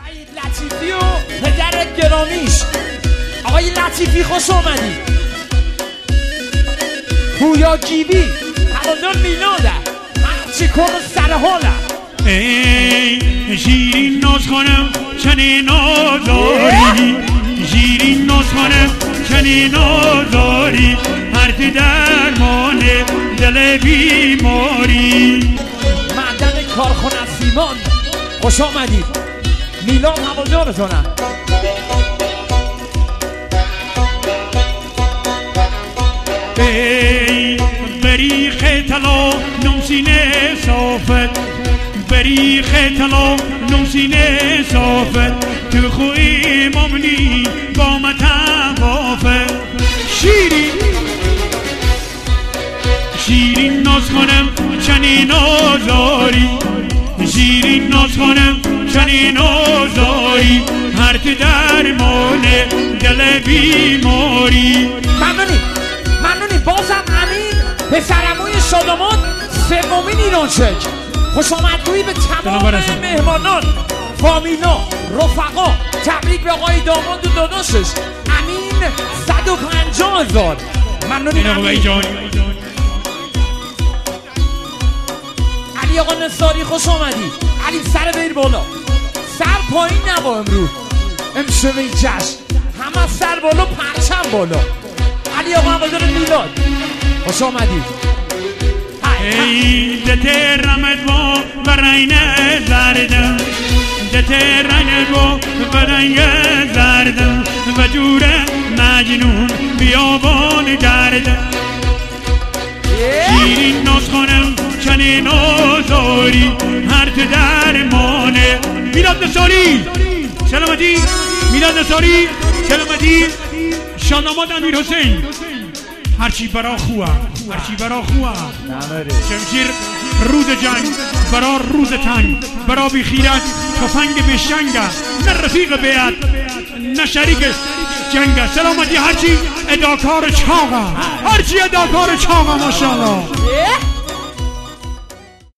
سعید لطیفی و پدر گرامیش آقای لطیفی خوش آمدی. پویا گیوی هوادار میلاده، هرچی کن سر حاله. ای شیرین ناز خانم چنین نازاری، شیرین ناز خانم چنین نازاری، هرت درمان دل بیماری. معدن کارخانه سیمان خوش آمدید. میلاد هوادارتونم. ای بریخ طلا نمسینه صافت، بریخ طلا نمسینه صافت، تو خوی ممنی با متوافت. شیرین شیرین ناز خانم چنین آزاری، شیرین ناز خانم چنین آزاری، هرت درمان دل بیماری. ممنونی بازم امین پسرموی شاداماد سومین ایران شک. خوش آمدگویی به تمام مهمانان، فامیلا، رفقا. تبریک به آقای داماد و داداشش امین. 150,000. ممنونی امین. علی آقا نصاری خوش آمدی. علی سر بیر بالا، سر پایین نبا. امشب این جشن همه سر بالا، پرچم بالا. علی آقا هوادار میلاد خوش آمدی. ای دته رمد با برین زردم، دته رمد با برین زردم، و جور مجنون بیابان گردم. شیرین ناز خانم چنین آزاری، هرت درمانه. میلاد نصاری سلامتی، میلاد نصاری سلامتی. شاداماد امیر حسین هرچی برا خواه، هرچی برا خواه. شمشیر روز جنگ برا روز تنگ، برا بی خیرت تفنگ بشنگه، نه رفیق بیعت نه شریک جنگه. سلامتی هرچی اداکار چاقه، هرچی اداکار چاقه. ماشاءالله.